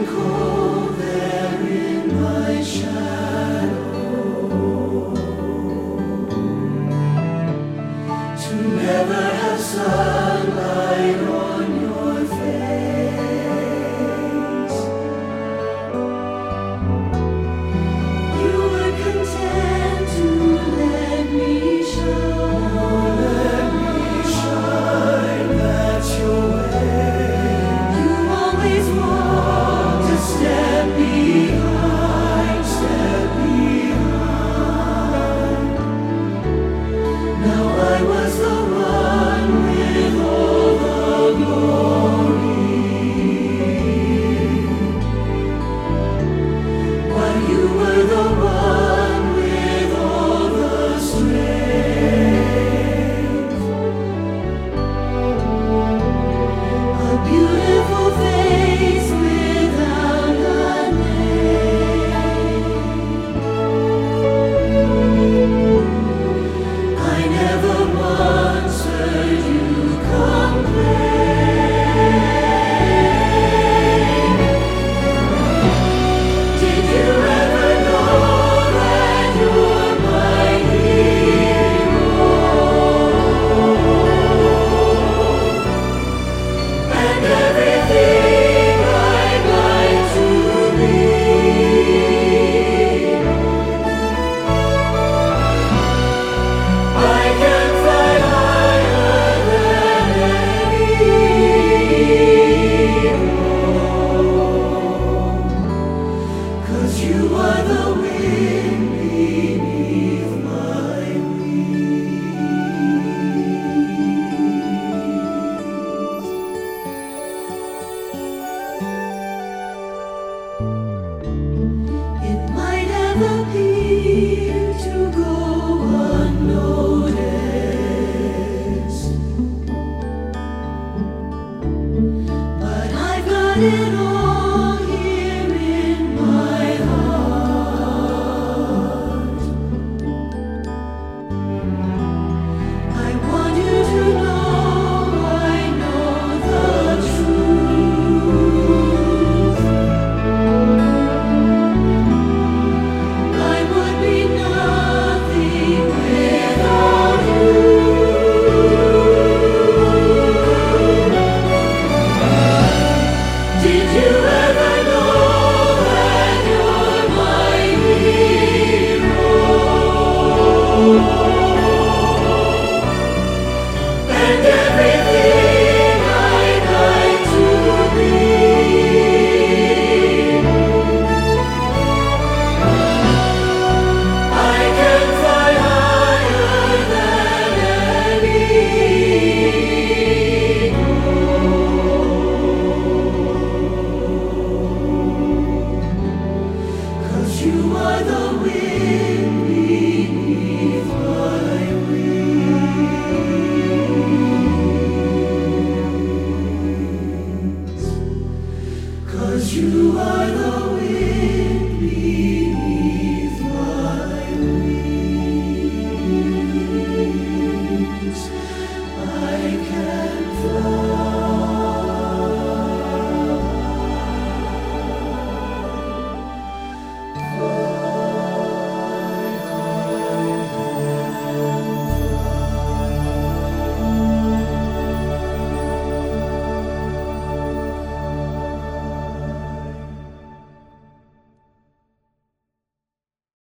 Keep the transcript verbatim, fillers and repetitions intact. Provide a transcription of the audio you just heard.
cold there in my shadow, to never have sunlight on your face. You were content to let me shine. Let me shine, that's your way. You always walked a step behind, step behind. Now I was the one with all the glory, while you were the one with all the strength. A beautiful face without a name. I never once heard you complain. Did you ever know that you're my hero? And everything I'd like to be. I can fly higher than any eagle, 'cause you are the wind beneath my wings. It might have appeared to go unnoticed, but I've got it all.